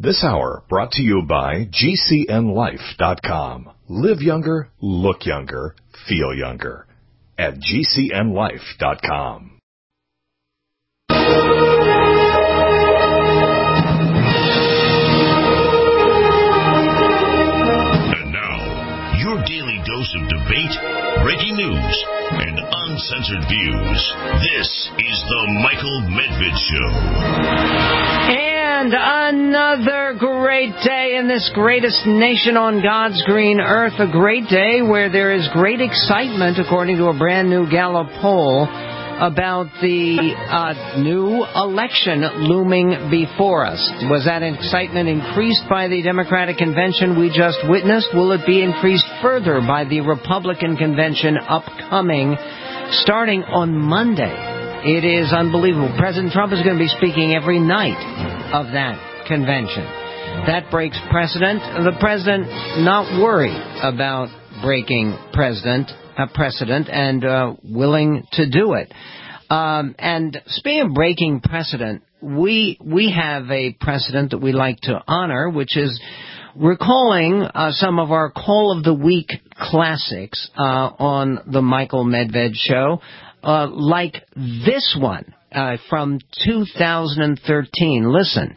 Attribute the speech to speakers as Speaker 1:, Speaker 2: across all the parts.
Speaker 1: This hour brought to you by GCNLife.com. Live younger, look younger, feel younger. At GCNLife.com.
Speaker 2: And now, your daily dose of debate, breaking news, and uncensored views. This is the Michael Medved Show.
Speaker 3: And another great day in this greatest nation on God's green earth. A great day where there is great excitement, according to a brand new Gallup poll, about the new election looming before us. Was that excitement increased by the Democratic convention we just witnessed? Will it be increased further by the Republican convention upcoming, starting on Monday? It is unbelievable. President Trump is going to be speaking every night of that convention. That breaks precedent. The president not worried about breaking precedent and willing to do it. And speaking of breaking precedent, we have a precedent that we like to honor, which is recalling some of our Call of the Week classics on the Michael Medved Show. Like this one from 2013. Listen.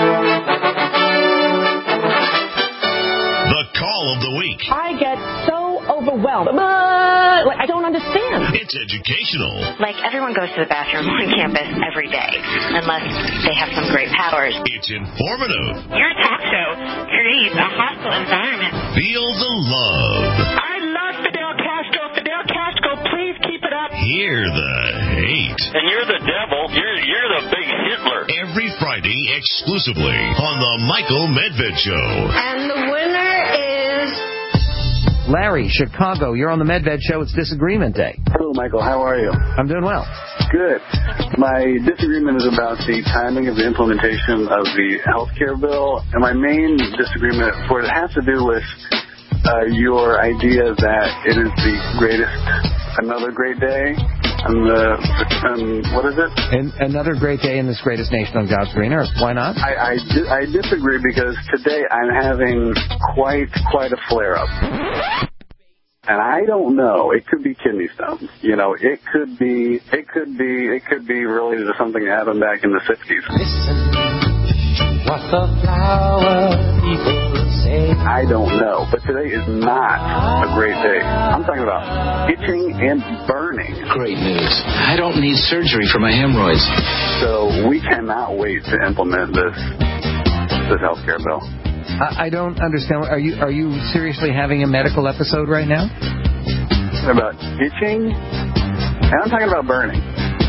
Speaker 2: The Call of the Week.
Speaker 4: I get so overwhelmed. I don't understand.
Speaker 2: It's educational.
Speaker 5: Like, everyone goes to the bathroom on campus every day, unless they have some great powers.
Speaker 2: It's informative.
Speaker 5: Your talk show creates a hostile environment.
Speaker 2: Feel the love.
Speaker 4: I love Fidel Castro. Fidel Castro, please keep it up.
Speaker 2: Hear the hate.
Speaker 6: And you're the devil. You're the big Hitler.
Speaker 2: Every Friday exclusively on the Michael Medved Show.
Speaker 7: And the winner is...
Speaker 3: Larry, Chicago, you're on the Medved Show. It's Disagreement Day.
Speaker 8: Hello, Michael. How are you?
Speaker 3: I'm doing well.
Speaker 8: Good. My disagreement is about the timing of the implementation of the health care bill. And my main disagreement for it has to do with your idea that it is the greatest, another great day. What is it?
Speaker 3: Another great day in this greatest nation on God's green earth. Why not?
Speaker 8: I disagree because today I'm having quite a flare-up. And I don't know. It could be kidney stones. You know, it could be related to something that happened back in the 60s.
Speaker 9: Listen, what the flower people say.
Speaker 8: I don't know. But today is not a great day. I'm talking about itching and burning.
Speaker 9: Great news. I don't need surgery for my hemorrhoids.
Speaker 8: So we cannot wait to implement this health care bill.
Speaker 3: I don't understand. Are you seriously having a medical episode right now?
Speaker 8: About itching? And I'm talking about burning.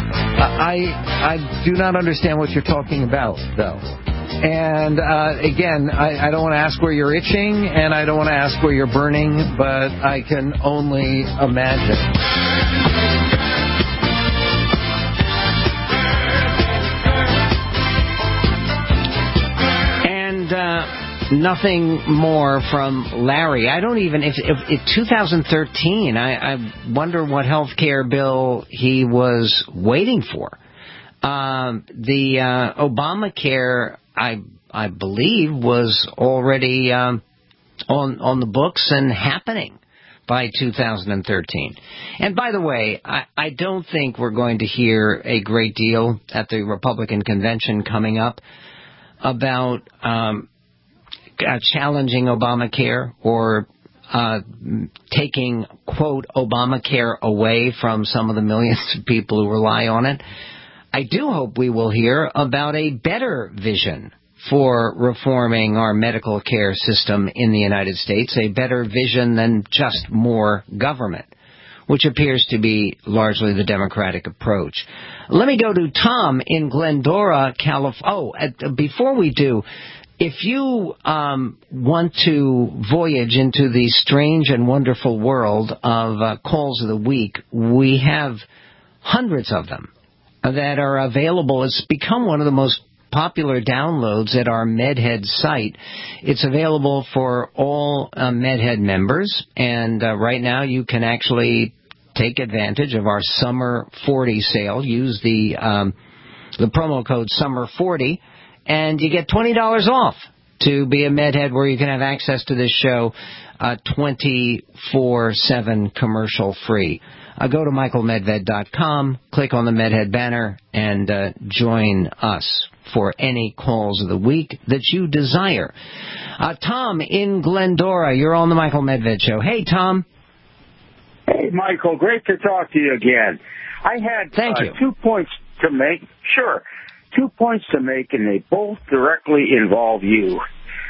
Speaker 3: I do not understand what you're talking about, though. And again, I don't want to ask where you're itching, and I don't want to ask where you're burning, but I can only imagine. Nothing more from Larry. I don't even, if 2013, I wonder what health care bill he was waiting for. The Obamacare, I believe, was already on the books and happening by 2013. And by the way, I don't think we're going to hear a great deal at the Republican convention coming up about challenging Obamacare or taking, quote, Obamacare away from some of the millions of people who rely on it. I do hope we will hear about a better vision for reforming our medical care system in the United States, a better vision than just more government, which appears to be largely the Democratic approach. Let me go to Tom in Glendora, California. Before we do, if you want to voyage into the strange and wonderful world of calls of the week, we have hundreds of them that are available. It's become one of the most popular downloads at our MedHead site. It's available for all MedHead members, and right now you can actually take advantage of our Summer 40 sale. Use the promo code Summer 40, and you get $20 off to be a Medhead, where you can have access to this show 24/7 commercial free. Go to michaelmedved.com, click on the Medhead banner, and join us for any calls of the week that you desire. Tom in Glendora, you're on the Michael Medved Show. Hey, Tom.
Speaker 10: Hey, Michael, great to talk to you again. I had 2 points to make. Sure. 2 points to make, and they both directly involve you.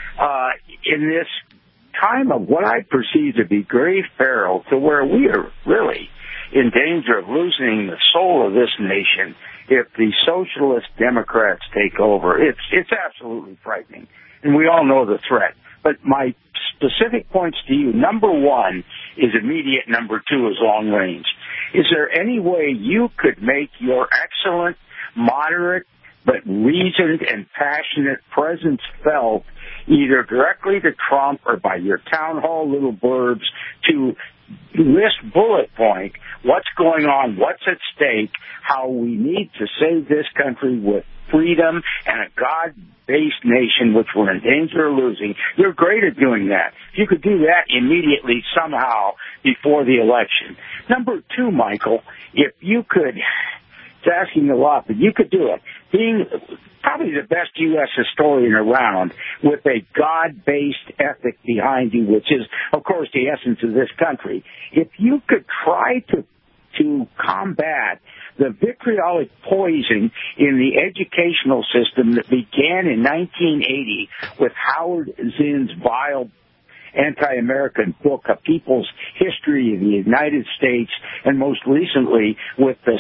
Speaker 10: In this time of what I perceive to be grave peril, to where we are really in danger of losing the soul of this nation if the socialist Democrats take over. It's absolutely frightening, and we all know the threat. But my specific points to you, number one is immediate, number two is long range. Is there any way you could make your excellent, moderate, but reasoned and passionate presence felt either directly to Trump or by your town hall little blurbs to list bullet point what's going on, what's at stake, how we need to save this country with freedom and a God-based nation, which we're in danger of losing? You're great at doing that. If you could do that immediately somehow before the election. Number two, Michael, if you could, it's asking a lot, but you could do it. Being probably the best U.S. historian around with a God-based ethic behind you, which is, of course, the essence of this country. If you could try to combat the vitriolic poison in the educational system that began in 1980 with Howard Zinn's vile anti-American book, A People's History of the United States, and most recently with the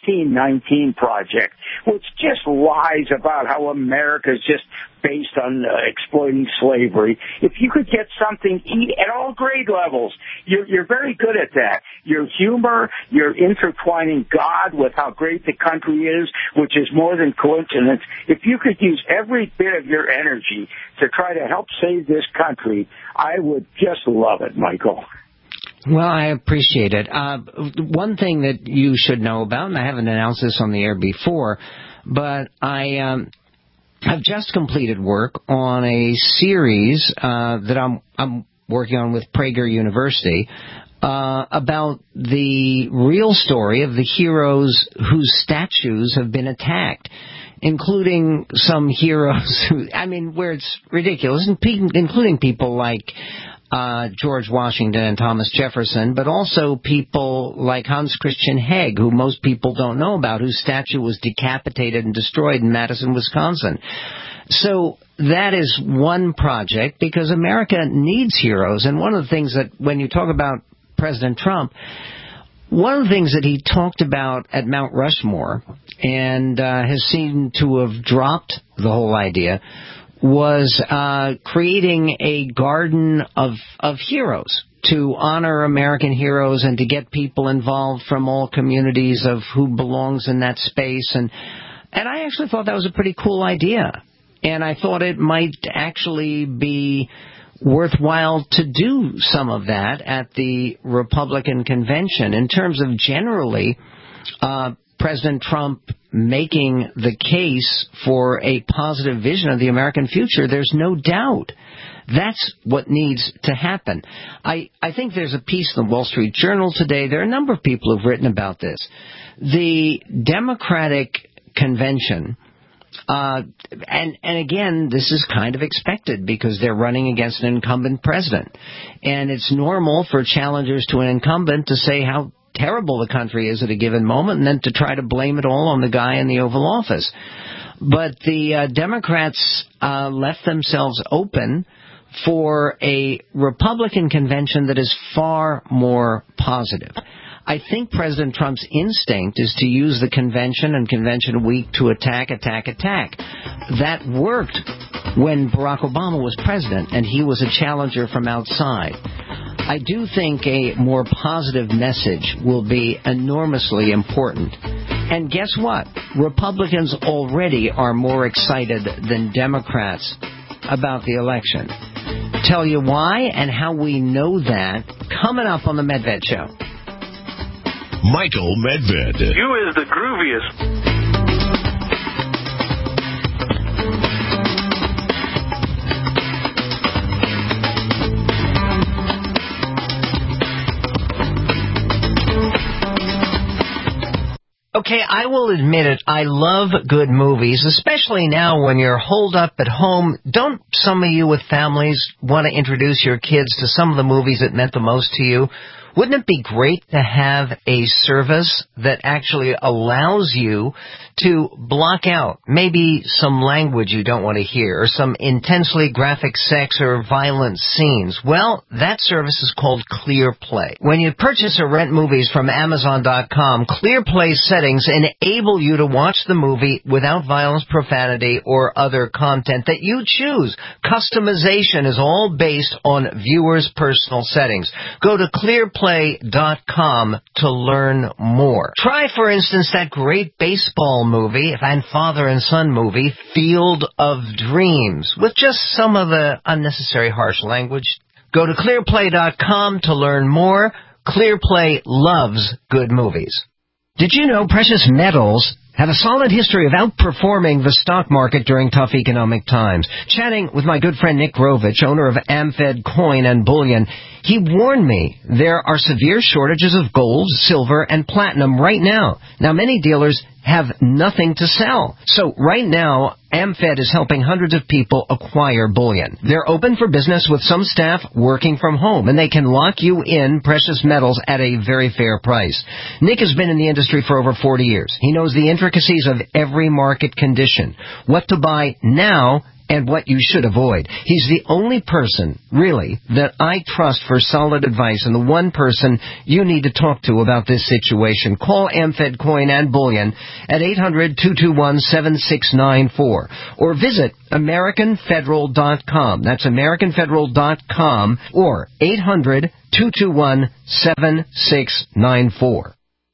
Speaker 10: 1619 Project, which just lies about how America is just based on exploiting slavery. If you could get something at all grade levels, you're very good at that. Your humor, you're intertwining God with how great the country is, which is more than coincidence. If you could use every bit of your energy to try to help save this country, I would just love it, Michael.
Speaker 3: Well, I appreciate it. One thing that you should know about, and I haven't announced this on the air before, but I've just completed work on a series that I'm working on with Prager University about the real story of the heroes whose statues have been attacked, including some heroes where it's ridiculous, including people like George Washington and Thomas Jefferson, but also people like Hans Christian Heg, who most people don't know about, whose statue was decapitated and destroyed in Madison, Wisconsin. So that is one project, because America needs heroes. And one of the things that, when you talk about President Trump, one of the things that he talked about at Mount Rushmore, and has seemed to have dropped the whole idea, was creating a garden of heroes to honor American heroes and to get people involved from all communities of who belongs in that space. And I actually thought that was a pretty cool idea. And I thought it might actually be worthwhile to do some of that at the Republican convention. In terms of generally President Trump making the case for a positive vision of the American future, there's no doubt. That's what needs to happen. I think there's a piece in the Wall Street Journal today. There are a number of people who've written about this. The Democratic convention, and again, this is kind of expected because they're running against an incumbent president. And it's normal for challengers to an incumbent to say how terrible the country is at a given moment and then to try to blame it all on the guy in the Oval Office. But the Democrats left themselves open for a Republican convention that is far more positive. I think President Trump's instinct is to use the convention and convention week to attack. That worked when Barack Obama was president and he was a challenger from outside. I do think a more positive message will be enormously important. And guess what? Republicans already are more excited than Democrats about the election. Tell you why and how we know that coming up on the Medved Show.
Speaker 2: Michael Medved.
Speaker 6: You is the grooviest.
Speaker 3: Okay, I will admit it. I love good movies, especially now when you're holed up at home. Don't some of you with families want to introduce your kids to some of the movies that meant the most to you? Wouldn't it be great to have a service that actually allows you to block out maybe some language you don't want to hear or some intensely graphic sex or violent scenes? Well, that service is called ClearPlay. When you purchase or rent movies from Amazon.com, ClearPlay settings enable you to watch the movie without violence, profanity, or other content that you choose. Customization is all based on viewers' personal settings. Go to ClearPlay.com to learn more. Try, for instance, that great baseball movie and father and son movie, Field of Dreams, with just some of the unnecessary harsh language. Go to ClearPlay.com to learn more. ClearPlay loves good movies. Did you know precious metals have a solid history of outperforming the stock market during tough economic times? Chatting with my good friend Nick Grovich, owner of AmFed Coin and Bullion, he warned me there are severe shortages of gold, silver, and platinum right now. Now, many dealers have nothing to sell. So right now, AmFed is helping hundreds of people acquire bullion. They're open for business with some staff working from home, and they can lock you in precious metals at a very fair price. Nick has been in the industry for over 40 years. He knows the intricacies of every market condition, what to buy now, and what you should avoid. He's the only person, really, that I trust for solid advice and the one person you need to talk to about this situation. Call AmFed Coin and Bullion at 800-221-7694 or visit AmericanFederal.com. That's AmericanFederal.com or 800-221-7694.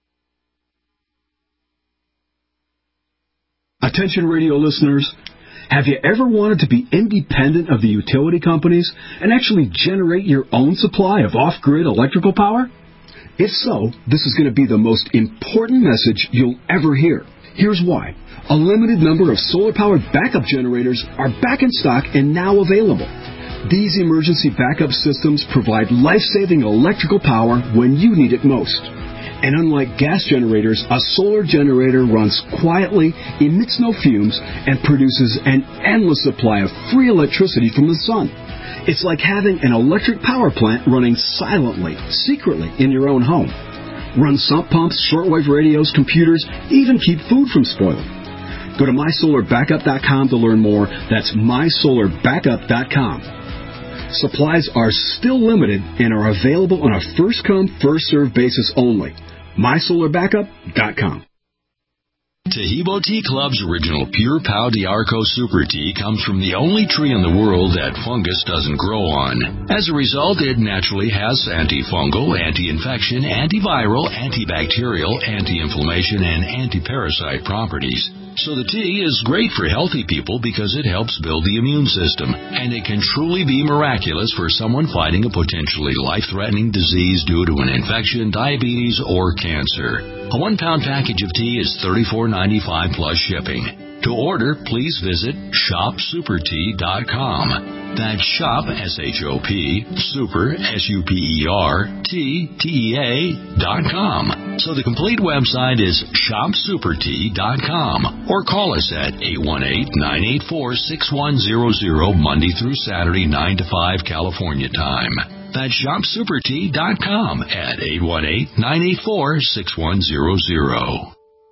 Speaker 11: Attention radio listeners. Have you ever wanted to be independent of the utility companies and actually generate your own supply of off-grid electrical power? If so, this is going to be the most important message you'll ever hear. Here's why. A limited number of solar-powered backup generators are back in stock and now available. These emergency backup systems provide life-saving electrical power when you need it most. And unlike gas generators, a solar generator runs quietly, emits no fumes, and produces an endless supply of free electricity from the sun. It's like having an electric power plant running silently, secretly in your own home. Run sump pumps, shortwave radios, computers, even keep food from spoiling. Go to mysolarbackup.com to learn more. That's mysolarbackup.com. Supplies are still limited and are available on a first-come, first-served basis only. MySolarBackup.com.
Speaker 12: Taheebo Tea Club's original Pure Pau d'Arco Super Tea comes from the only tree in the world that fungus doesn't grow on. As a result, it naturally has antifungal, anti-infection, antiviral, antibacterial, anti-inflammation, and anti-parasite properties. So the tea is great for healthy people because it helps build the immune system, and it can truly be miraculous for someone fighting a potentially life-threatening disease due to an infection, diabetes, or cancer. A 1-pound package of tea is $34.95 plus shipping. To order, please visit shopsupertea.com. That's shop, S-H-O-P, super, SUPERTEA.com. So the complete website is shopsupertea.com. Or call us at 818-984-6100 Monday through Saturday, 9 to 5 California time. That's shopsupertea.com at 818-984-6100.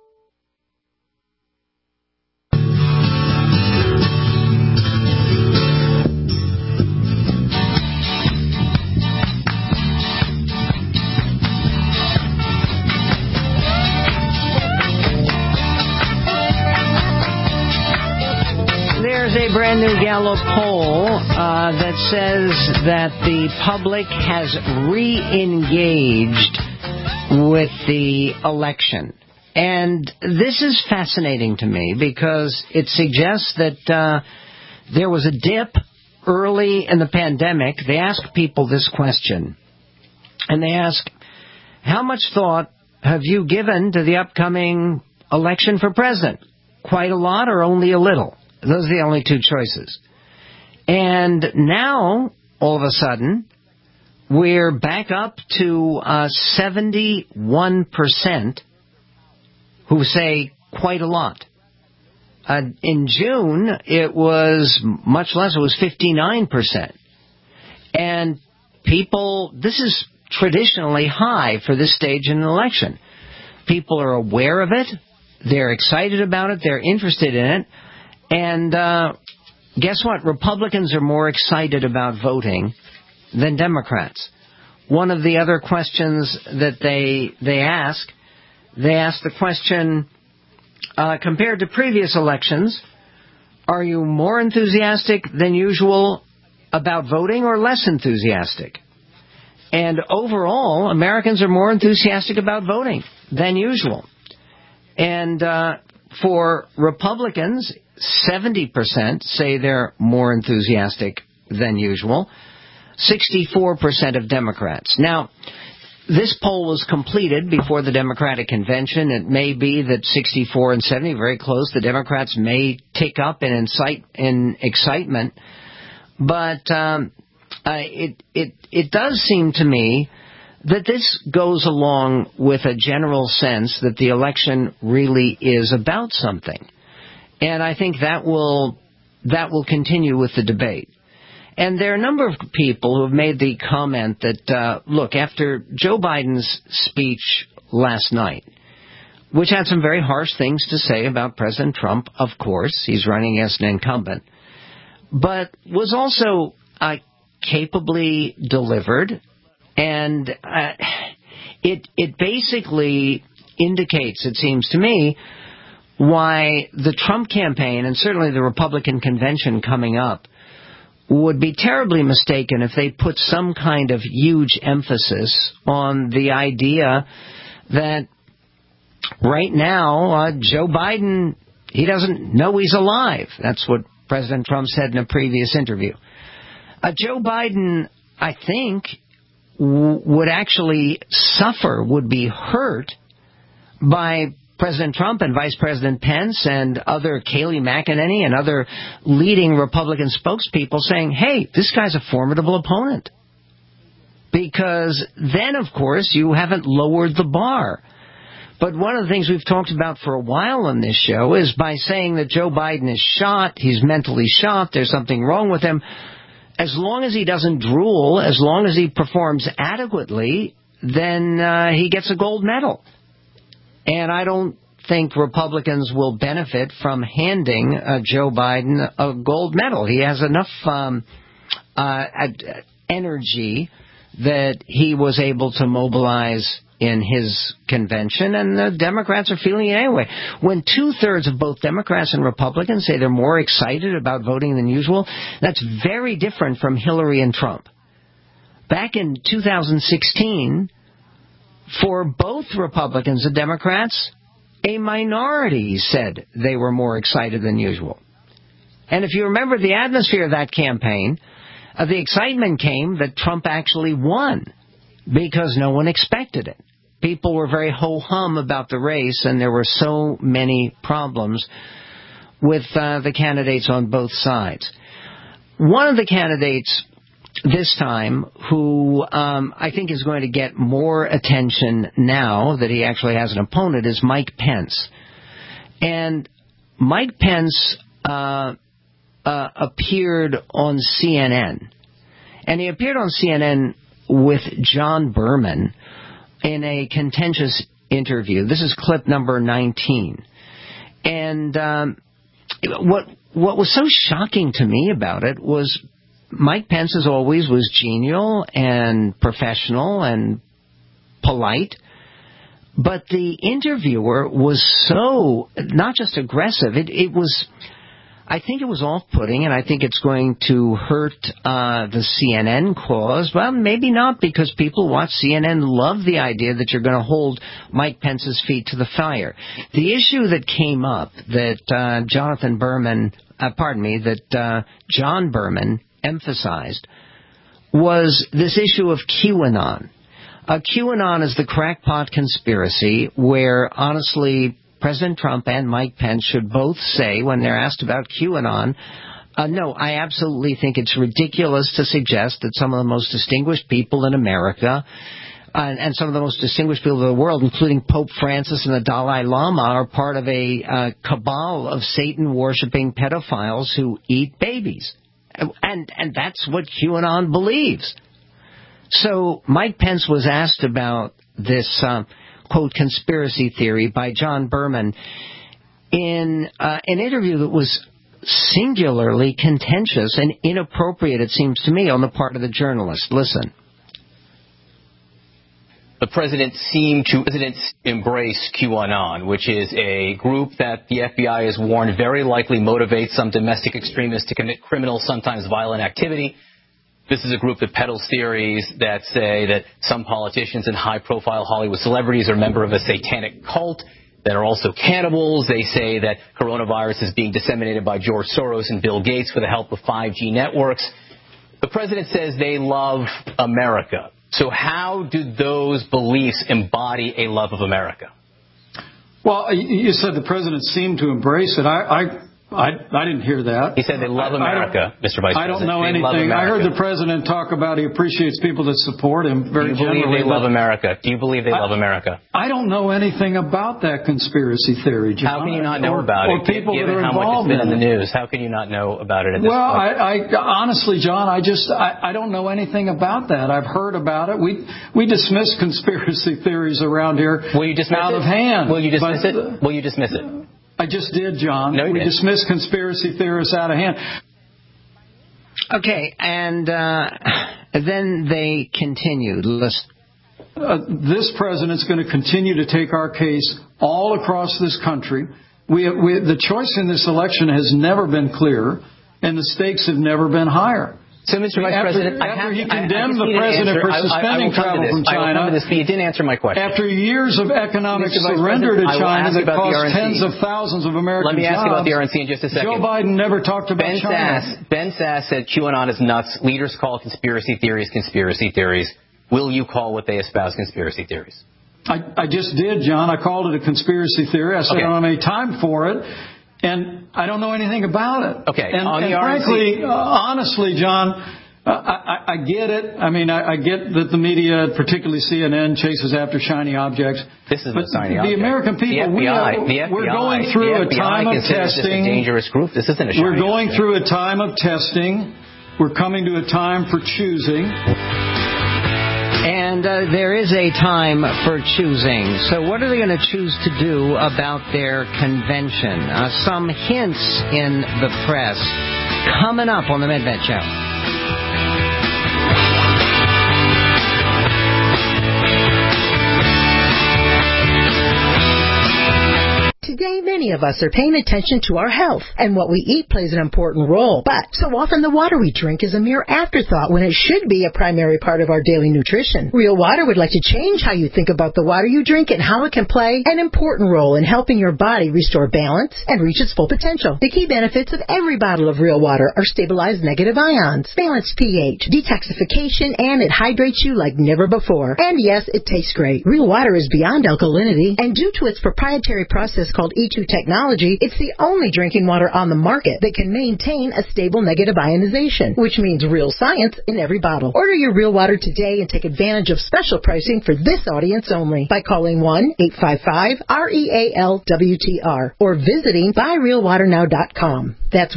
Speaker 3: A brand new Gallup poll that says that the public has re-engaged with the election. And this is fascinating to me because it suggests that there was a dip early in the pandemic. They asked people this question, and they ask, how much thought have you given to the upcoming election for president? Quite a lot or only a little? Those are the only two choices. And now, all of a sudden, we're back up to 71% who say quite a lot. In June, it was much less. It was 59%. And people, this is traditionally high for this stage in an election. People are aware of it. They're excited about it. They're interested in it. And guess what? Republicans are more excited about voting than Democrats. One of the other questions that they ask the question, compared to previous elections, are you more enthusiastic than usual about voting or less enthusiastic? And overall, Americans are more enthusiastic about voting than usual. And for Republicans, 70% say they're more enthusiastic than usual. 64% of Democrats. Now, this poll was completed before the Democratic convention. It may be that 64 and 70, very close. The Democrats may tick up in excitement. But it does seem to me that this goes along with a general sense that the election really is about something. And I think that will continue with the debate. And there are a number of people who have made the comment that, look, after Joe Biden's speech last night, which had some very harsh things to say about President Trump, of course, he's running as an incumbent, but was also capably delivered, and it basically indicates, it seems to me, why the Trump campaign, and certainly the Republican convention coming up, would be terribly mistaken if they put some kind of huge emphasis on the idea that right now Joe Biden, he doesn't know he's alive. That's what President Trump said in a previous interview. Joe Biden, I think, would actually suffer, would be hurt by President Trump and Vice President Pence and other Kayleigh McEnany and other leading Republican spokespeople saying, hey, this guy's a formidable opponent. Because then, of course, you haven't lowered the bar. But one of the things we've talked about for a while on this show is by saying that Joe Biden is shot, he's mentally shot, there's something wrong with him. As long as he doesn't drool, as long as he performs adequately, then he gets a gold medal. And I don't think Republicans will benefit from handing Joe Biden a gold medal. He has enough energy that he was able to mobilize in his convention, and the Democrats are feeling it anyway. When 2/3 of both Democrats and Republicans say they're more excited about voting than usual, that's very different from Hillary and Trump. Back in 2016, for both Republicans and Democrats, a minority said they were more excited than usual. And if you remember the atmosphere of that campaign, the excitement came that Trump actually won because no one expected it. People were very ho-hum about the race, and there were so many problems with the candidates on both sides. One of the candidates this time who I think is going to get more attention now that he actually has an opponent is Mike Pence. And Mike Pence appeared on CNN. And he appeared on CNN with John Berman in a contentious interview. This is clip number 19. And what was so shocking to me about it was Mike Pence, as always, was genial and professional and polite. But the interviewer was so, not just aggressive, it was, I think it was off-putting, and I think it's going to hurt the CNN cause. Well, maybe not, because people who watch CNN love the idea that you're going to hold Mike Pence's feet to the fire. The issue that came up that John Berman emphasized was this issue of QAnon. QAnon is the crackpot conspiracy where, honestly, President Trump and Mike Pence should both say, when they're asked about QAnon, no, I absolutely think it's ridiculous to suggest that some of the most distinguished people in America and some of the most distinguished people of the world, including Pope Francis and the Dalai Lama, are part of a cabal of Satan-worshipping pedophiles who eat babies. And that's what QAnon believes. So Mike Pence was asked about this, quote, conspiracy theory by John Berman in an interview that was singularly contentious and inappropriate, it seems to me, on the part of the journalist. Listen.
Speaker 13: The president seemed to embrace QAnon, which is a group that the FBI has warned very likely motivates some domestic extremists to commit criminal, sometimes violent activity. This is a group that peddles theories that say that some politicians and high-profile Hollywood celebrities are a member of a satanic cult that are also cannibals. They say that coronavirus is being disseminated by George Soros and Bill Gates with the help of 5G networks. The president says they love America. So how do those beliefs embody a love of America?
Speaker 14: Well, you said the president seemed to embrace it. I didn't hear that.
Speaker 13: He said they love America, Mr. Vice President.
Speaker 14: I don't know anything. I heard the president talk about he appreciates people that support him very generally.
Speaker 13: Do you believe they love America? Do you believe they love America?
Speaker 14: I don't know anything about that conspiracy theory, John.
Speaker 13: How can you not know about it?
Speaker 14: Or people that are
Speaker 13: involved how much it's been in the news, how can you not know about it at this point?
Speaker 14: Well, honestly, John, I don't know anything about that. I've heard about it. We dismiss conspiracy theories around here out of hand.
Speaker 13: Will you dismiss it? Will you dismiss it?
Speaker 14: I just did, John.
Speaker 13: No, you didn't.
Speaker 14: Dismiss conspiracy theorists out of hand.
Speaker 3: Okay, and then they continued.
Speaker 14: This president's going to continue to take our case all across this country. The choice in this election has never been clearer, and the stakes have never been higher.
Speaker 13: So, Mr. Vice President,
Speaker 14: after he condemned the president for suspending travel from China,
Speaker 13: but you didn't answer my question.
Speaker 14: After years of economic surrender to China that cost tens of thousands of American jobs.
Speaker 13: Let me ask you about the RNC in just a second.
Speaker 14: Joe Biden never talked about China.
Speaker 13: Ben Sass said QAnon is nuts. Leaders call conspiracy theories conspiracy theories. Will you call what they espouse conspiracy theories?
Speaker 14: I just did, John. I called it a conspiracy theory. I said I don't have any time for it. And I don't know anything about it.
Speaker 13: Okay.
Speaker 14: And frankly, honestly, John, I get it. I mean, I get that the media, particularly CNN, chases after shiny objects.
Speaker 13: This is a shiny object.
Speaker 14: The American people, we're going through a time of testing.
Speaker 13: This a dangerous group. This isn't a shiny
Speaker 14: We're going
Speaker 13: object.
Speaker 14: through a time of testing. We're coming to a time for choosing.
Speaker 3: And there is a time for choosing. So what are they going to choose to do about their convention? Some hints in the press coming up on the Medved Show.
Speaker 15: Today, many of us are paying attention to our health, and what we eat plays an important role. But so often the water we drink is a mere afterthought when it should be a primary part of our daily nutrition. Real Water would like to change how you think about the water you drink and how it can play an important role in helping your body restore balance and reach its full potential. The key benefits of every bottle of Real Water are stabilized negative ions, balanced pH, detoxification, and it hydrates you like never before. And yes, it tastes great. Real Water is beyond alkalinity, and due to its proprietary process called E2 technology, it's the only drinking water on the market that can maintain a stable negative ionization, which means real science in every bottle. Order your Real Water today and take advantage of special pricing for this audience only by calling 1-855-REAL-WTR or visiting buyrealwaternow.com. That's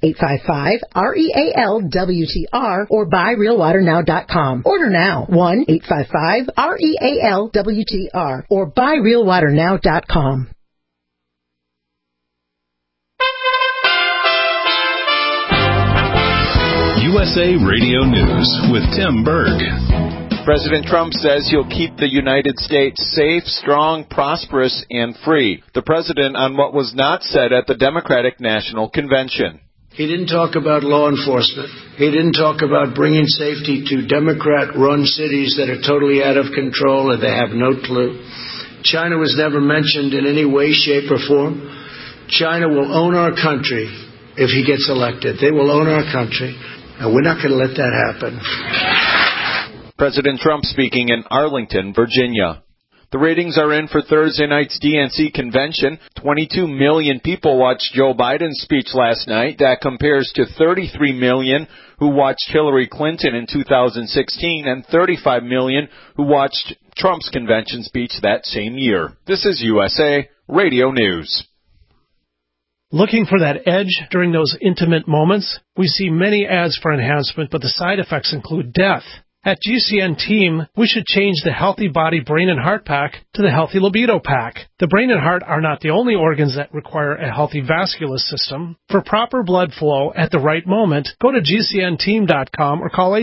Speaker 15: 1-855-REAL-WTR or buyrealwaternow.com. Order now. 1-855-REAL-WTR or buyrealwaternow.com.
Speaker 1: USA Radio News with Tim Berg.
Speaker 16: President Trump says he'll keep the United States safe, strong, prosperous, and free. The president on what was not said at the Democratic National Convention.
Speaker 17: He didn't talk about law enforcement. He didn't talk about bringing safety to Democrat-run cities that are totally out of control and they have no clue. China was never mentioned in any way, shape, or form. China will own our country if he gets elected. They will own our country. And we're not going to let that happen.
Speaker 16: President Trump speaking in Arlington, Virginia. The ratings are in for Thursday night's DNC convention. 22 million people watched Joe Biden's speech last night. That compares to 33 million who watched Hillary Clinton in 2016 and 35 million who watched Trump's convention speech that same year. This is USA Radio News.
Speaker 18: Looking for that edge during those intimate moments? We see many ads for enhancement, but the side effects include death. At GCN Team, we should change the Healthy Body, Brain, and Heart Pack to the Healthy Libido Pack. The brain and heart are not the only organs that require a healthy vascular system. For proper blood flow at the right moment, go to GCNteam.com or call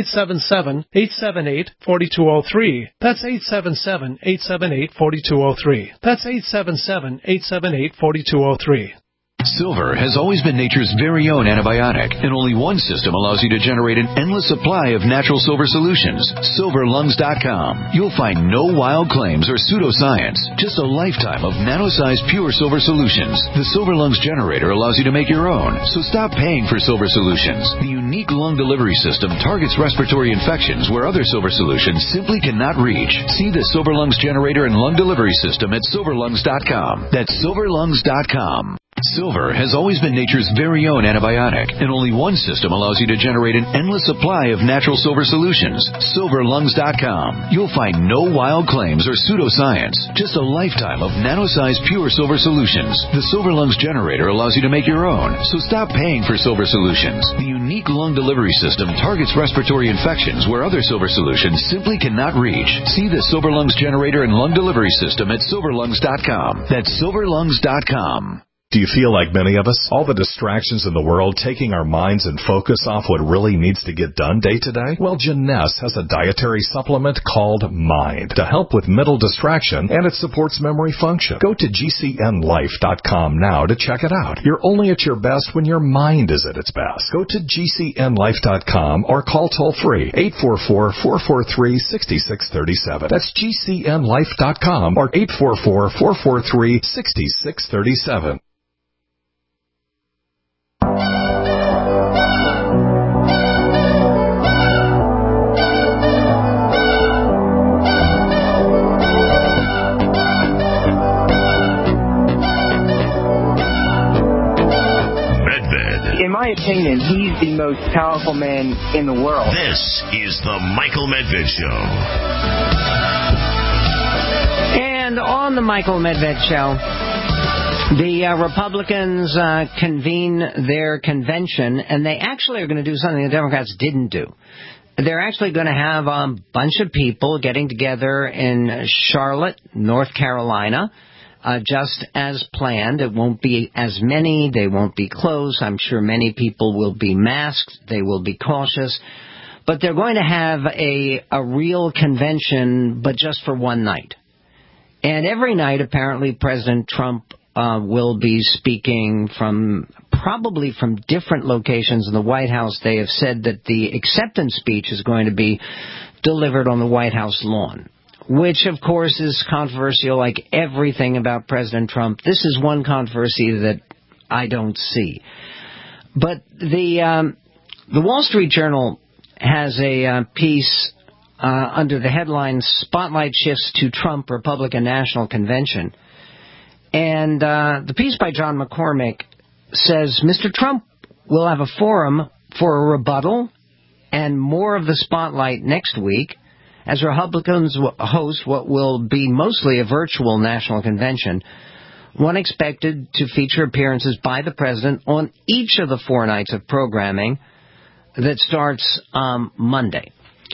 Speaker 18: 877-878-4203. That's 877-878-4203. That's 877-878-4203.
Speaker 19: Silver has always been nature's very own antibiotic, and only one system allows you to generate an endless supply of natural silver solutions. SilverLungs.com. You'll find no wild claims or pseudoscience, just a lifetime of nano-sized pure silver solutions. The Silver Lungs generator allows you to make your own, so stop paying for silver solutions. The unique lung delivery system targets respiratory infections where other silver solutions simply cannot reach. See the Silver Lungs generator and lung delivery system at SilverLungs.com. That's SilverLungs.com. Silver has always been nature's very own antibiotic, and only one system allows you to generate an endless supply of natural silver solutions. SilverLungs.com. You'll find no wild claims or pseudoscience, just a lifetime of nano-sized pure silver solutions. The Silver Lungs generator allows you to make your own, so stop paying for silver solutions. The unique lung delivery system targets respiratory infections where other silver solutions simply cannot reach. See the Silver Lungs generator and lung delivery system at SilverLungs.com. That's SilverLungs.com.
Speaker 1: Do you feel like many of us? All the distractions in the world taking our minds and focus off what really needs to get done day to day? Well, Jeunesse has a dietary supplement called Mind to help with mental distraction, and it supports memory function. Go to GCNlife.com now to check it out. You're only at your best when your mind is at its best. Go to GCNlife.com or call toll-free 844-443-6637. That's GCNlife.com or 844-443-6637.
Speaker 20: In my opinion, he's the most powerful man in the world.
Speaker 2: This is the Michael Medved Show.
Speaker 3: And on the Michael Medved Show, the Republicans convene their convention, and they actually are going to do something the Democrats didn't do. They're actually going to have a bunch of people getting together in Charlotte, North Carolina, just as planned. It won't be as many. They won't be close. I'm sure many people will be masked. They will be cautious. But they're going to have a real convention, but just for one night. And every night, apparently, President Trump will be speaking probably from different locations in the White House. They have said that the acceptance speech is going to be delivered on the White House lawn, which, of course, is controversial like everything about President Trump. This is one controversy that I don't see. But the Wall Street Journal has a piece under the headline, Spotlight Shifts to Trump Republican National Convention. And the piece by John McCormick says Mr. Trump will have a forum for a rebuttal and more of the spotlight next week as Republicans host what will be mostly a virtual national convention, one expected to feature appearances by the president on each of the 4 nights of programming that starts Monday.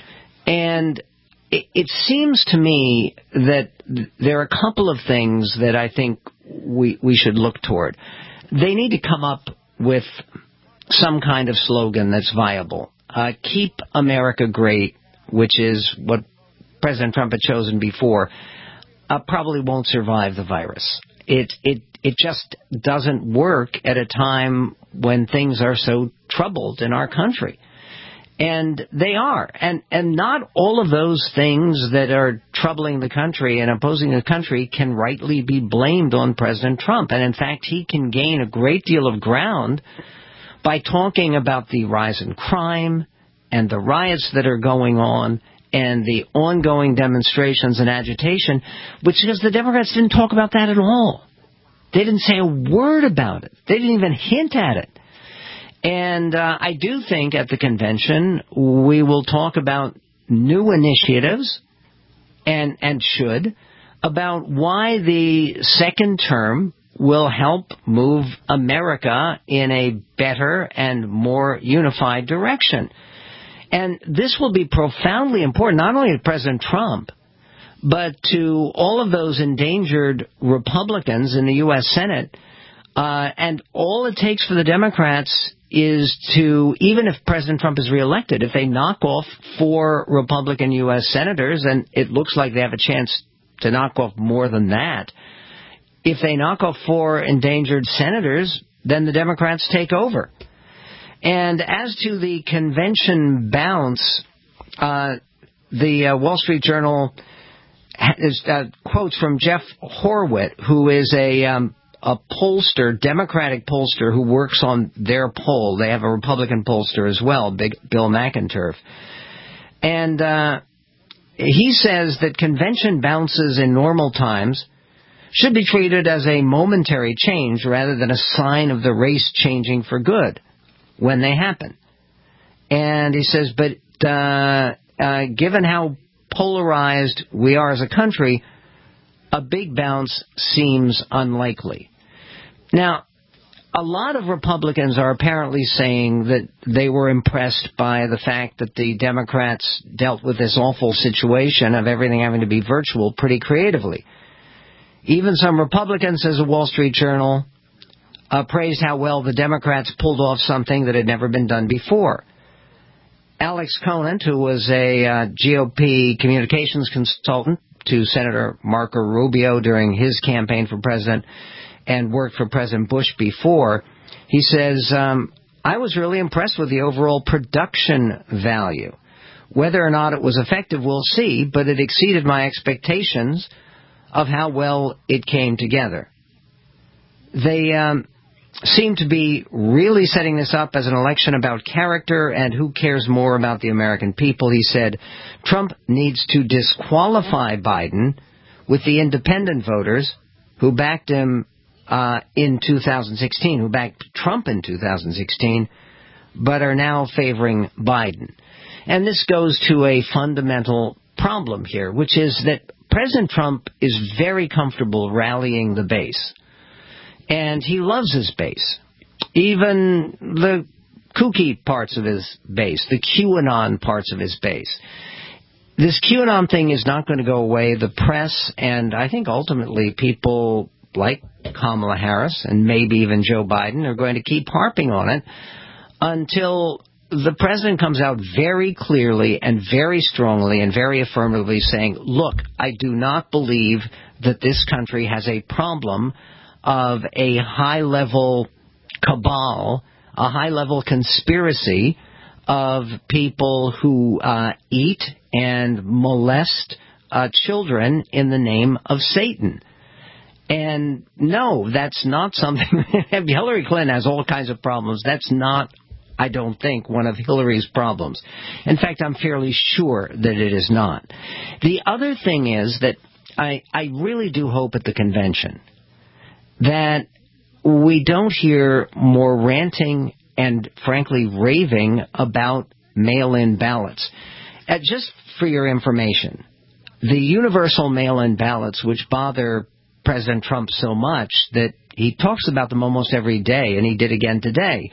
Speaker 3: And it seems to me that there are a couple of things that I think we should look toward. They need to come up with some kind of slogan that's viable. Keep America Great, which is what President Trump had chosen before, probably won't survive the virus. It just doesn't work at a time when things are so troubled in our country. And they are. And not all of those things that are troubling the country and opposing the country can rightly be blamed on President Trump. And in fact, he can gain a great deal of ground by talking about the rise in crime and the riots that are going on and the ongoing demonstrations and agitation, which because the Democrats didn't talk about that at all. They didn't say a word about it. They didn't even hint at it. And I do think at the convention we will talk about new initiatives, and should, about why the second term will help move America in a better and more unified direction. And this will be profoundly important, not only to President Trump, but to all of those endangered Republicans in the U.S. Senate. And all it takes for the Democrats is to, even if President Trump is reelected, if they knock off 4 Republican U.S. senators, and it looks like they have a chance to knock off more than that, if they knock off 4 endangered senators, then the Democrats take over. And as to the convention bounce, the Wall Street Journal quotes from Jeff Horwitz, who is a pollster, Democratic pollster, who works on their poll. They have a Republican pollster as well, Bill McInturf. And he says that convention bounces in normal times should be treated as a momentary change rather than a sign of the race changing for good when they happen. And he says, but given how polarized we are as a country, a big bounce seems unlikely. Now, a lot of Republicans are apparently saying that they were impressed by the fact that the Democrats dealt with this awful situation of everything having to be virtual pretty creatively. Even some Republicans, says the Wall Street Journal, praised how well the Democrats pulled off something that had never been done before. Alex Conant, who was a GOP communications consultant to Senator Marco Rubio during his campaign for president and worked for President Bush before, he says, I was really impressed with the overall production value. Whether or not it was effective, we'll see, but it exceeded my expectations of how well it came together. They seem to be really setting this up as an election about character and who cares more about the American people. He said Trump needs to disqualify Biden with the independent voters who backed him in 2016, who backed Trump in 2016, but are now favoring Biden. And this goes to a fundamental problem here, which is that President Trump is very comfortable rallying the base. And he loves his base. Even the kooky parts of his base, the QAnon parts of his base. This QAnon thing is not going to go away. The press and I think ultimately people like Kamala Harris and maybe even Joe Biden are going to keep harping on it until the president comes out very clearly and very strongly and very affirmatively saying, look, I do not believe that this country has a problem of a high-level cabal, a high-level conspiracy of people who eat and molest children in the name of Satan. And no, that's not something. Hillary Clinton has all kinds of problems. That's not, I don't think, one of Hillary's problems. In fact, I'm fairly sure that it is not. The other thing is that I really do hope at the convention that we don't hear more ranting and, frankly, raving about mail-in ballots. Just for your information, the universal mail-in ballots, which bother President Trump so much that he talks about them almost every day, and he did again today,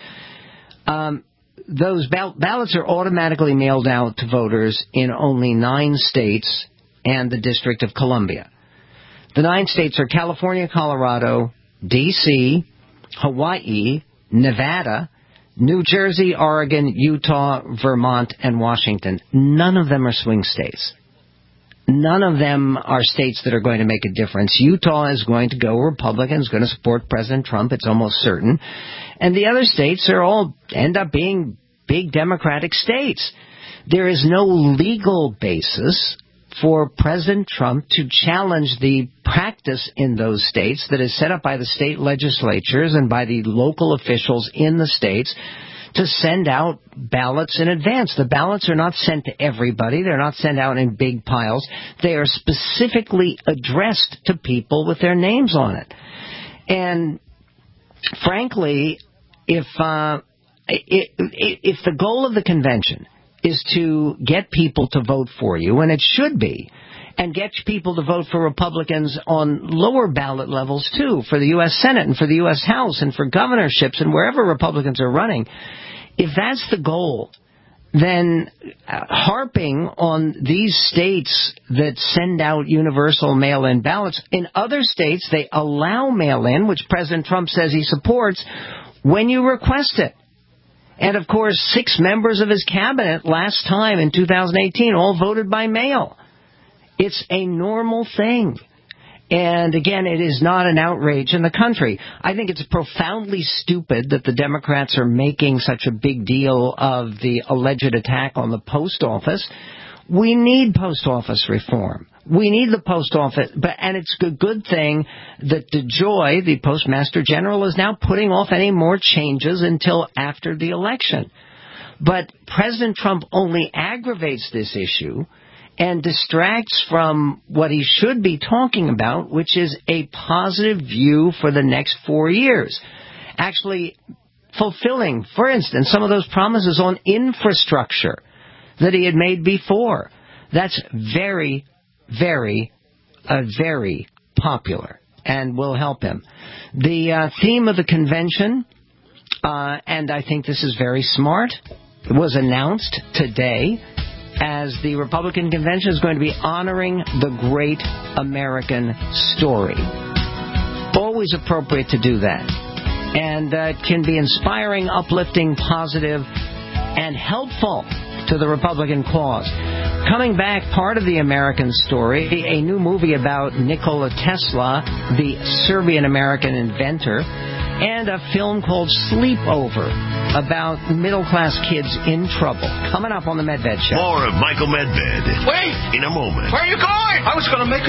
Speaker 3: those ballots are automatically mailed out to voters in only 9 states and the District of Columbia. The 9 states are California, Colorado, D.C., Hawaii, Nevada, New Jersey, Oregon, Utah, Vermont, and Washington. None of them are swing states. None of them are states that are going to make a difference. Utah is going to go Republican, is going to support President Trump, it's almost certain. And the other states are all end up being big Democratic states. There is no legal basis for President Trump to challenge the practice in those states that is set up by the state legislatures and by the local officials in the states to send out ballots in advance. The ballots are not sent to everybody. They're not sent out in big piles. They are specifically addressed to people with their names on it. And frankly, if the goal of the convention is to get people to vote for you, and it should be, and get people to vote for Republicans on lower ballot levels, too, for the U.S. Senate and for the U.S. House and for governorships and wherever Republicans are running, if that's the goal, then harping on these states that send out universal mail-in ballots, in other states they allow mail-in, which President Trump says he supports, when you request it. And, of course, 6 members of his cabinet last time in 2018 all voted by mail. It's a normal thing. And, again, it is not an outrage in the country. I think it's profoundly stupid that the Democrats are making such a big deal of the alleged attack on the post office. We need post office reform. We need the post office. And it's a good thing that DeJoy, the Postmaster General, is now putting off any more changes until after the election. But President Trump only aggravates this issue and distracts from what he should be talking about, which is a positive view for the next 4 years. Actually fulfilling, for instance, some of those promises on infrastructure that he had made before. That's very, very, very popular and will help him. The theme of the convention, and I think this is very smart, was announced today, as the Republican convention is going to be honoring the great American story. Always appropriate to do that. And it can be inspiring, uplifting, positive, and helpful to the Republican cause. Coming back, part of the American story, a new movie about Nikola Tesla, the Serbian-American inventor, and a film called Sleepover about middle-class kids in trouble. Coming up on the Medved Show.
Speaker 2: More of Michael Medved.
Speaker 21: Wait!
Speaker 2: In a moment.
Speaker 21: Where are you going? I was going to make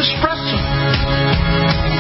Speaker 21: espresso.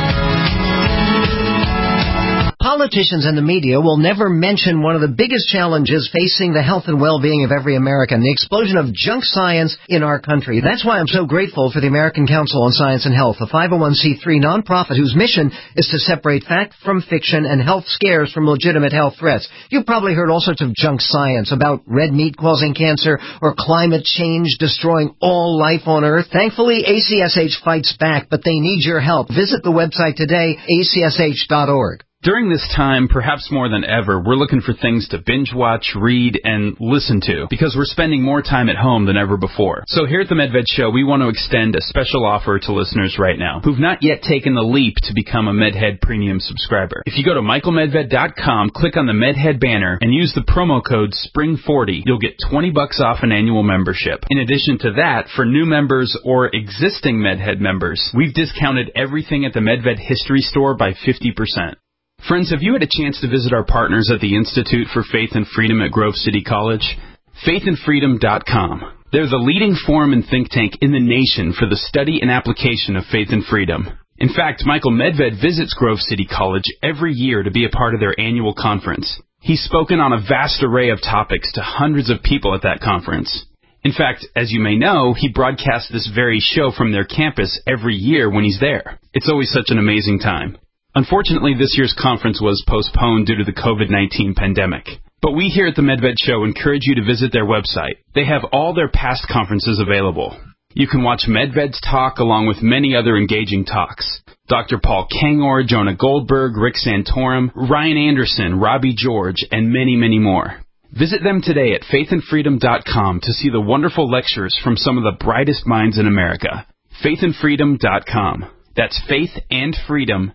Speaker 3: Politicians and the media will never mention one of the biggest challenges facing the health and well-being of every American, the explosion of junk science in our country. That's why I'm so grateful for the American Council on Science and Health, a 501c3 nonprofit whose mission is to separate fact from fiction and health scares from legitimate health threats. You've probably heard all sorts of junk science about red meat causing cancer or climate change destroying all life on Earth. Thankfully, ACSH fights back, but they need your help. Visit the website today, acsh.org.
Speaker 22: During this time, perhaps more than ever, we're looking for things to binge watch, read, and listen to, because we're spending more time at home than ever before. So here at the Medved Show, we want to extend a special offer to listeners right now who've not yet taken the leap to become a Medhead Premium subscriber. If you go to michaelmedved.com, click on the Medhead banner, and use the promo code SPRING40, you'll get $20 off an annual membership. In addition to that, for new members or existing Medhead members, we've discounted everything at the Medved History Store by 50%. Friends, have you had a chance to visit our partners at the Institute for Faith and Freedom at Grove City College? faithandfreedom.com. They're the leading forum and think tank in the nation for the study and application of faith and freedom. In fact, Michael Medved visits Grove City College every year to be a part of their annual conference. He's spoken on a vast array of topics to hundreds of people at that conference. In fact, as you may know, he broadcasts this very show from their campus every year when he's there. It's always such an amazing time. Unfortunately, this year's conference was postponed due to the COVID-19 pandemic. But we here at the Medved Show encourage you to visit their website. They have all their past conferences available. You can watch Medved's talk along with many other engaging talks. Dr. Paul Kangor, Jonah Goldberg, Rick Santorum, Ryan Anderson, Robbie George, and many, many more. Visit them today at faithandfreedom.com to see the wonderful lectures from some of the brightest minds in America. faithandfreedom.com. That's faithandfreedom.com.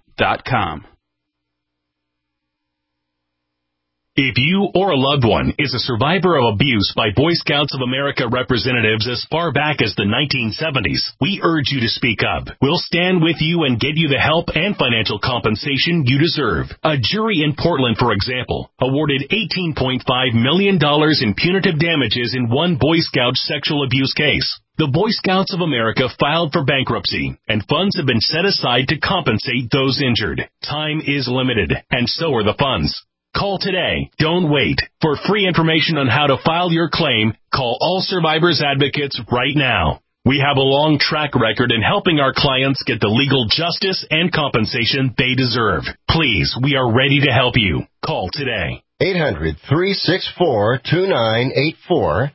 Speaker 1: If you or a loved one is a survivor of abuse by Boy Scouts of America representatives as far back as the 1970s, we urge you to speak up. We'll stand with you and give you the help and financial compensation you deserve. A jury in Portland, for example, awarded $18.5 million in punitive damages in one Boy Scout sexual abuse case. The Boy Scouts of America filed for bankruptcy, and funds have been set aside to compensate those injured. Time is limited, and so are the funds.
Speaker 4: Call today. Don't wait. For free information on how to file your claim, call All Survivors Advocates right now. We have a long track record in helping our clients get the legal justice and compensation they deserve. Please, we are ready to help you. Call today.
Speaker 5: 800-364-2984.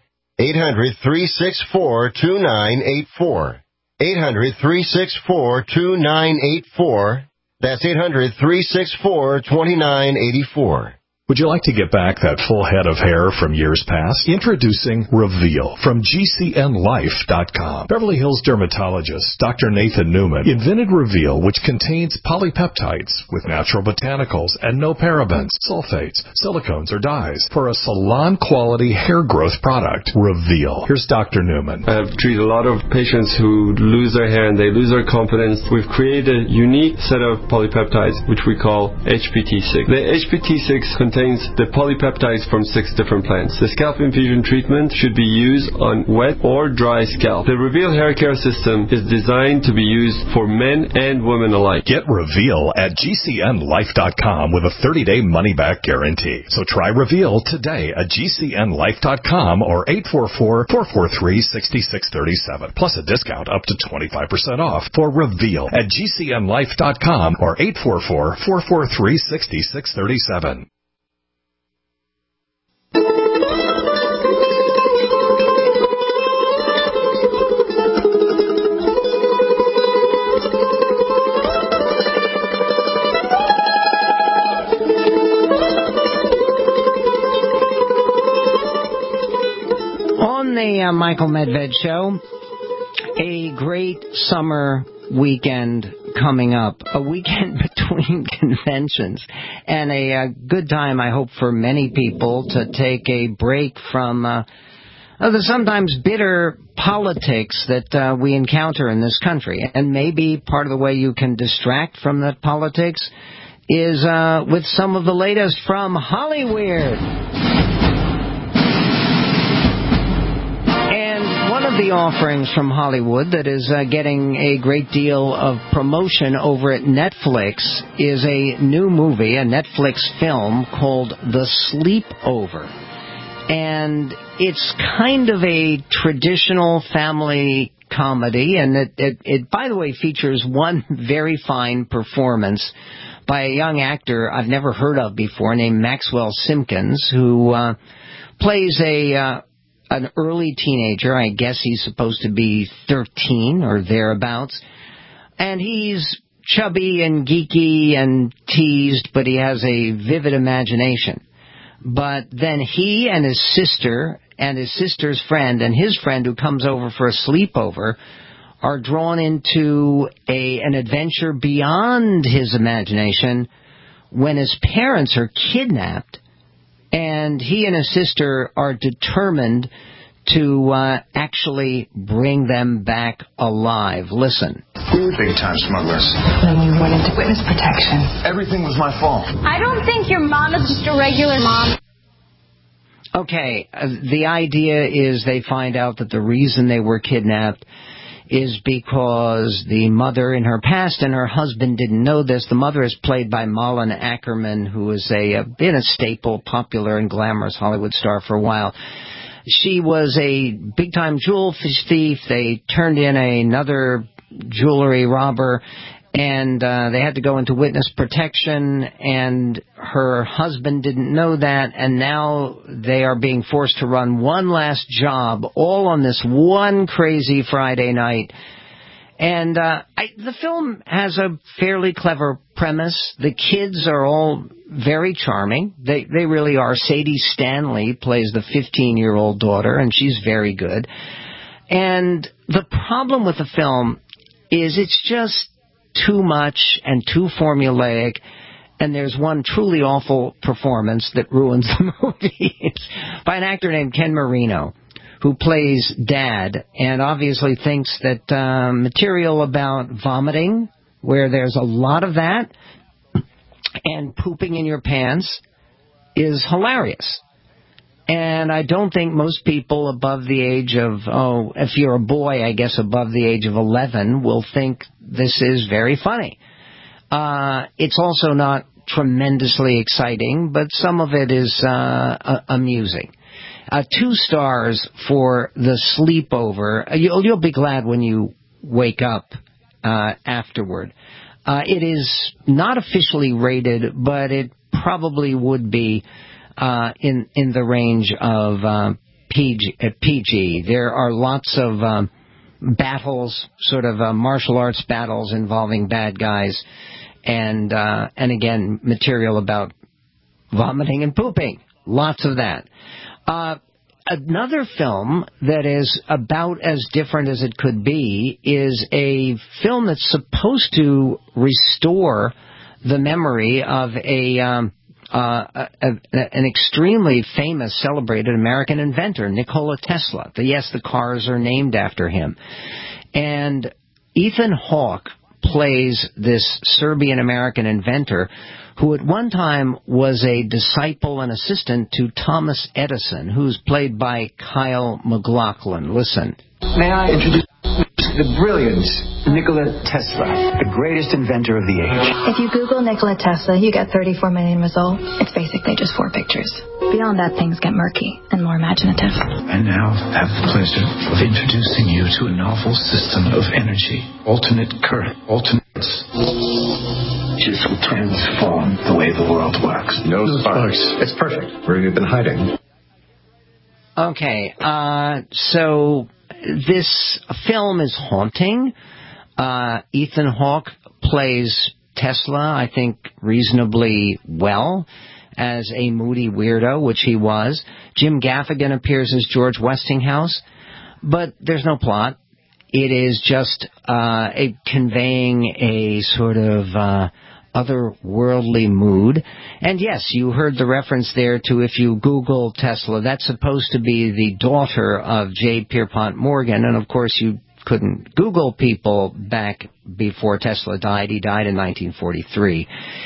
Speaker 5: 800-364-2984. 800-364-2984. That's 800-364-2984.
Speaker 1: Would you like to get back that full head of hair from years past? Introducing Reveal from GCNLife.com. Beverly Hills dermatologist Dr. Nathan Newman invented Reveal, which contains polypeptides with natural botanicals and no parabens, sulfates, silicones, or dyes for a salon-quality hair growth product. Reveal. Here's Dr. Newman.
Speaker 23: I've treated a lot of patients who lose their hair and they lose their confidence. We've created a unique set of polypeptides, which we call HPT6. The HPT6 contains the polypeptides from 6 different plants. The scalp infusion treatment should be used on wet or dry scalp. The Reveal hair care system is designed to be used for men and women alike.
Speaker 1: Get Reveal at GCNLife.com with a 30-day money-back guarantee. So try Reveal today at GCNLife.com or 844-443-6637. Plus a discount up to 25% off for Reveal at GCNLife.com or 844-443-6637.
Speaker 3: On the Michael Medved Show, a great summer weekend coming up, a weekend between conventions, and a good time, I hope, for many people to take a break from the sometimes bitter politics that we encounter in this country. And maybe part of the way you can distract from that politics is with some of the latest from Hollyweird. One of the offerings from Hollywood that is getting a great deal of promotion over at Netflix is a new movie, a Netflix film called The Sleepover. And it's kind of a traditional family comedy, and it by the way, features one very fine performance by a young actor I've never heard of before named Maxwell Simpkins, who plays an early teenager. I guess he's supposed to be 13 or thereabouts. And he's chubby and geeky and teased, but he has a vivid imagination. But then he and his sister and his sister's friend and his friend who comes over for a sleepover are drawn into an adventure beyond his imagination when his parents are kidnapped. And he and his sister are determined to actually bring them back alive. Listen.
Speaker 24: We were big-time smugglers.
Speaker 25: Then we went into witness protection.
Speaker 24: Everything was my fault.
Speaker 7: I don't think your mom is just a regular mom.
Speaker 3: Okay, the idea is they find out that the reason they were kidnapped is because the mother in her past, and her husband didn't know this. The mother is played by Malin Ackerman, who has been a staple, popular and glamorous Hollywood star for a while. She was a big-time jewel thief. They turned in another jewelry robber, and they had to go into witness protection, and her husband didn't know that, and now they are being forced to run one last job, all on this one crazy Friday night. And the film has a fairly clever premise. The kids are all very charming. They really are. Sadie Stanley plays the 15-year-old daughter, and she's very good. And the problem with the film is it's just too much and too formulaic, and there's one truly awful performance that ruins the movie. It's by an actor named Ken Marino, who plays Dad, and obviously thinks that material about vomiting, where there's a lot of that, and pooping in your pants, is hilarious. And I don't think most people above the age of, if you're a boy, I guess above the age of 11, will think this is very funny. It's also not tremendously exciting, but some of it is amusing. 2 stars for The Sleepover. You'll be glad when you wake up afterward. It is not officially rated, but it probably would be in the range of PG. There are lots of battles, sort of martial arts battles involving bad guys, and again, material about vomiting and pooping. Lots of that. Another film that is about as different as it could be is a film that's supposed to restore the memory of an extremely famous, celebrated American inventor, Nikola Tesla. Yes, the cars are named after him. And Ethan Hawke plays this Serbian-American inventor who at one time was a disciple and assistant to Thomas Edison, who's played by Kyle MacLachlan. Listen.
Speaker 6: May I introduce the brilliant Nikola Tesla, the greatest inventor of the age.
Speaker 8: If you Google Nikola Tesla, you get 34 million results. It's basically just 4 pictures. Beyond that, things get murky and more imaginative.
Speaker 6: I now have the pleasure of introducing you to a novel system of energy, alternate current, which will transform the way the world works.
Speaker 9: No sparks. It's perfect. Where have you been hiding?
Speaker 3: Okay, so this film is haunting. Ethan Hawke plays Tesla, I think, reasonably well as a moody weirdo, which he was. Jim Gaffigan appears as George Westinghouse, but there's no plot. It is just conveying a sort of otherworldly mood. And yes, you heard the reference there to, if you Google Tesla, that's supposed to be the daughter of J. Pierpont Morgan, and of course you couldn't Google people back before Tesla died. He died in 1943.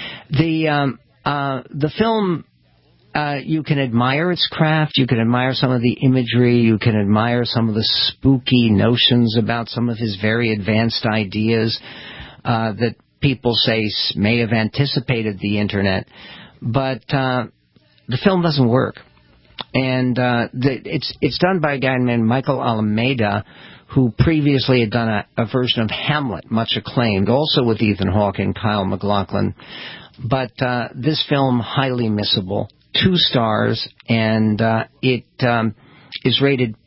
Speaker 3: The film, you can admire its craft, you can admire some of the imagery, you can admire some of the spooky notions about some of his very advanced ideas that people say may have anticipated the Internet, but the film doesn't work. And it's done by a guy named Michael Almeida, who previously had done a version of Hamlet, much acclaimed, also with Ethan Hawke and Kyle MacLachlan. But this film, highly missable, 2 stars, and it is rated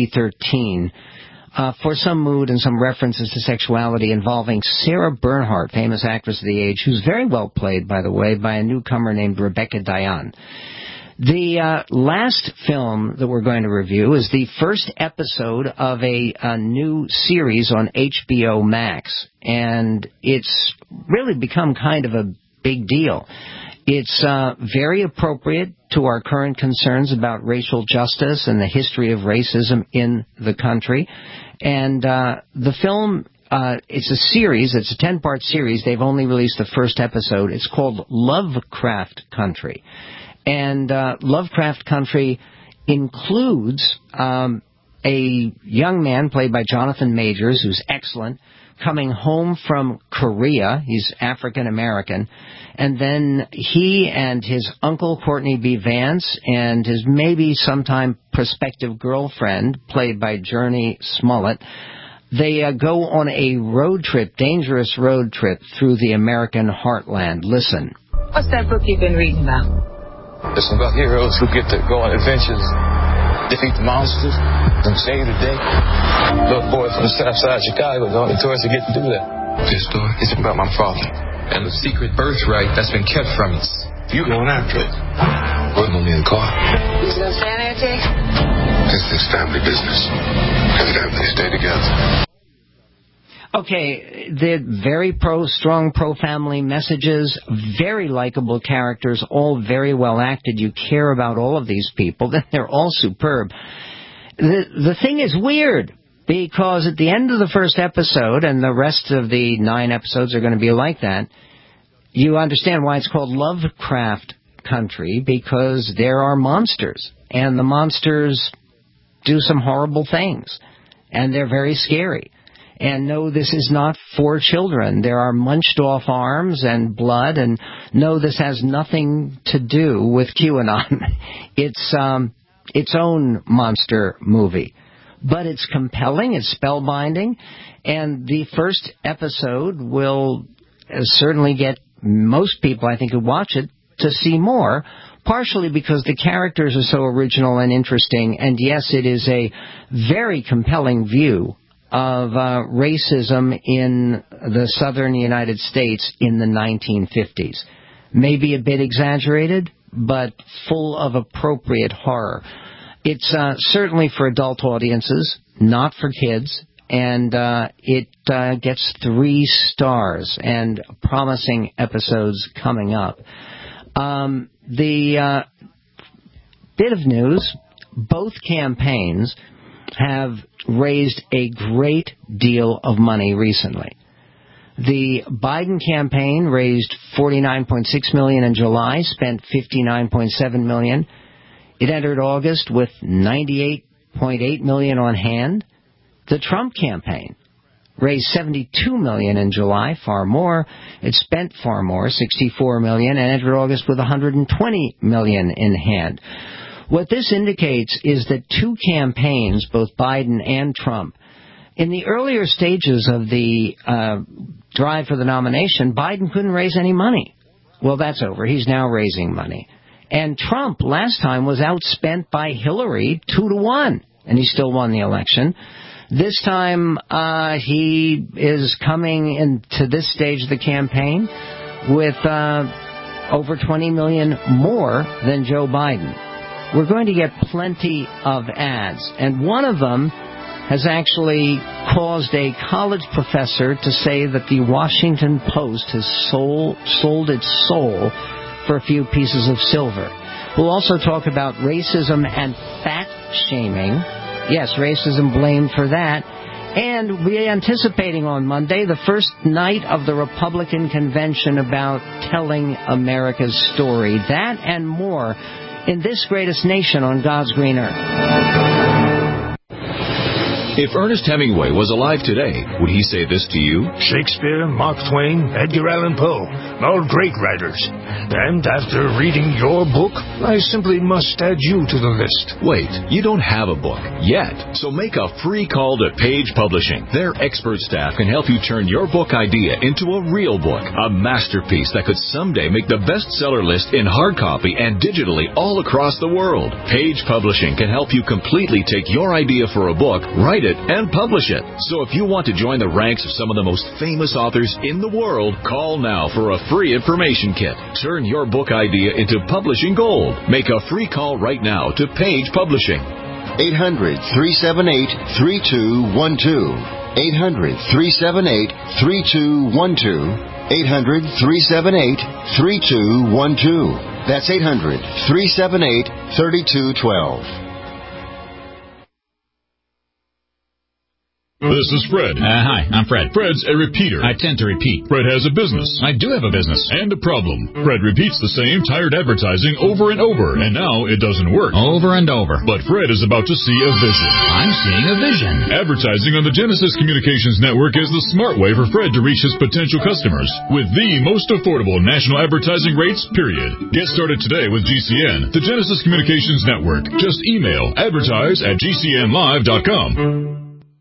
Speaker 3: PG-13 for some mood and some references to sexuality involving Sarah Bernhardt, famous actress of the age, who's very well played, by the way, by a newcomer named Rebecca Diane. The last film that we're going to review is the first episode of a new series on HBO Max, and it's really become kind of a big deal. It's very appropriate to our current concerns about racial justice and the history of racism in the country. And the film, it's a series, it's a 10-part series. They've only released the first episode. It's called Lovecraft Country. And Lovecraft Country includes a young man played by Jonathan Majors, who's excellent, coming home from Korea. He's African-American. And then he and his uncle, Courtney B. Vance, and his maybe sometime prospective girlfriend, played by Journey Smollett, they go on a road trip, dangerous road trip, through the American heartland. Listen.
Speaker 25: What's that book you've been reading about?
Speaker 10: It's about heroes who get to go on adventures, defeat the monsters, and save the day. Little boy from the south side of Chicago is the only tourist to get to do that. This story is about my father and the secret birthright that's been kept from us. You going after it? Putting on me in the car.
Speaker 25: You gonna stand there, Jake?
Speaker 10: This is family business. Evidently stay together.
Speaker 3: Okay, they're very strong pro-family messages, very likable characters, all very well acted. You care about all of these people. They're all superb. The thing is weird, because at the end of the first episode, and the rest of the 9 episodes are going to be like that, you understand why it's called Lovecraft Country, because there are monsters, and the monsters do some horrible things, and they're very scary. And no, this is not for children. There are munched off arms and blood, and no, this has nothing to do with QAnon. It's its own monster movie. But it's compelling, it's spellbinding, and the first episode will certainly get most people, I think, who watch it to see more, partially because the characters are so original and interesting, and yes, it is a very compelling view of racism in the southern United States in the 1950s. Maybe a bit exaggerated, but full of appropriate horror. It's certainly for adult audiences, not for kids, and it gets 3 stars and promising episodes coming up. The bit of news, both campaigns have raised a great deal of money recently. The Biden campaign raised $49.6 million in July, spent $59.7 million. It entered August with $98.8 million on hand. The Trump campaign raised $72 million in July, far more. It spent far more, $64 million, and entered August with $120 million in hand. What this indicates is that 2 campaigns, both Biden and Trump, in the earlier stages of the drive for the nomination, Biden couldn't raise any money. Well, that's over. He's now raising money. And Trump, last time, was outspent by Hillary 2-1, and he still won the election. This time, he is coming into this stage of the campaign with over $20 million more than Joe Biden. We're going to get plenty of ads, and one of them has actually caused a college professor to say that the Washington Post has sold its soul for a few pieces of silver. We'll also talk about racism and fat shaming. Yes, racism blamed for that. And we're anticipating on Monday the first night of the Republican convention about telling America's story. That and more in this greatest nation on God's green earth.
Speaker 11: If Ernest Hemingway was alive today, would he say this to you?
Speaker 12: Shakespeare, Mark Twain, Edgar Allan Poe, all great writers. And after reading your book, I simply must add you to the list.
Speaker 11: Wait, you don't have a book yet. So make a free call to Page Publishing. Their expert staff can help you turn your book idea into a real book, a masterpiece that could someday make the bestseller list in hard copy and digitally all across the world. Page Publishing can help you completely take your idea for a book, write it, and publish it. So if you want to join the ranks of some of the most famous authors in the world, call now for a free information kit. Turn your book idea into publishing gold. Make a free call right now to Page Publishing.
Speaker 5: 800-378-3212. 800-378-3212. 800-378-3212. That's 800-378-3212.
Speaker 13: This is Fred.
Speaker 14: Hi, I'm Fred.
Speaker 13: Fred's a repeater.
Speaker 14: I tend to repeat.
Speaker 13: Fred has a business.
Speaker 14: I do have a business.
Speaker 13: And a problem. Fred repeats the same tired advertising over and over, and now it doesn't work.
Speaker 14: Over and over.
Speaker 13: But Fred is about to see a vision.
Speaker 14: I'm seeing a vision.
Speaker 13: Advertising on the Genesis Communications Network is the smart way for Fred to reach his potential customers with the most affordable national advertising rates, period. Get started today with GCN, the Genesis Communications Network. Just email advertise@gcnlive.com.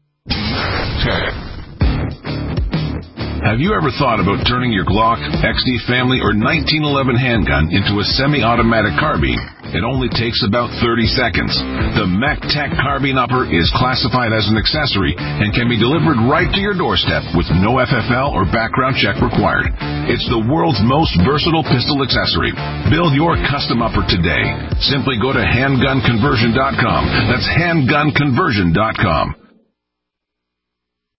Speaker 15: Have you ever thought about turning your Glock, XD Family, or 1911 handgun into a semi-automatic carbine? It only takes about 30 seconds. The MacTac Carbine Upper is classified as an accessory and can be delivered right to your doorstep with no FFL or background check required. It's the world's most versatile pistol accessory. Build your custom upper today. Simply go to handgunconversion.com. That's handgunconversion.com.